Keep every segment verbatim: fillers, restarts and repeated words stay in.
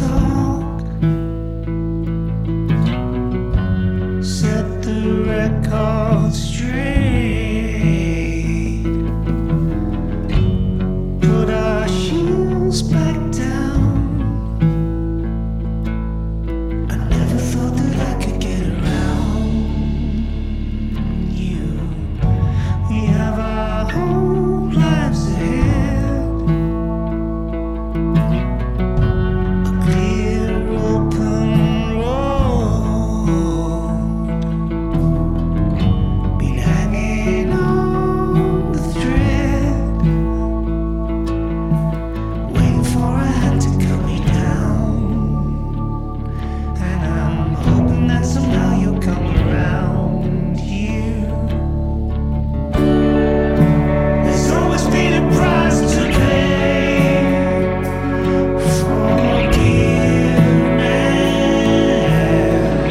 talk, set the record straight, put our shoes back down. I never thought that I could get around you. We have our whole lives ahead, a clear open road. Been hanging on the thread, waiting for a hand to cut me down. And I'm hoping that somehow you'll come around here. There's always been a price to pay. Forgiveness,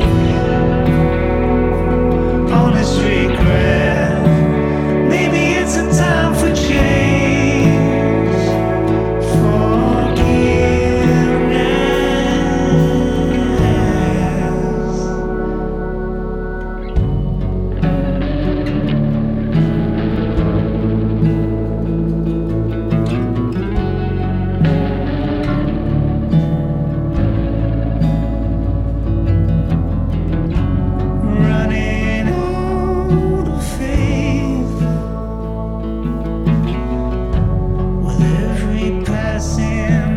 honest regret. Maybe it's a time for change. Running out of faith with every passing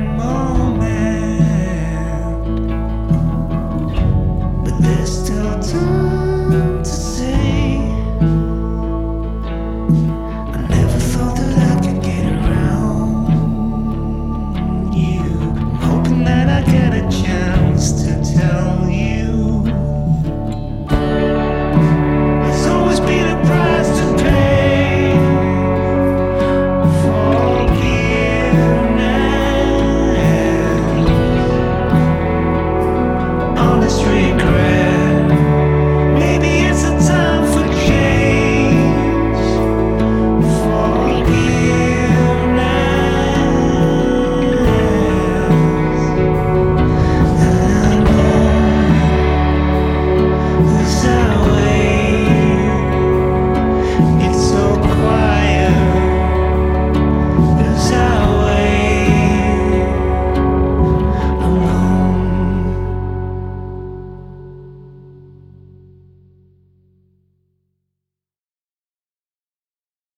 moment, but there's still time to say I never thought that I could get around you. I'm hoping that I get a chance.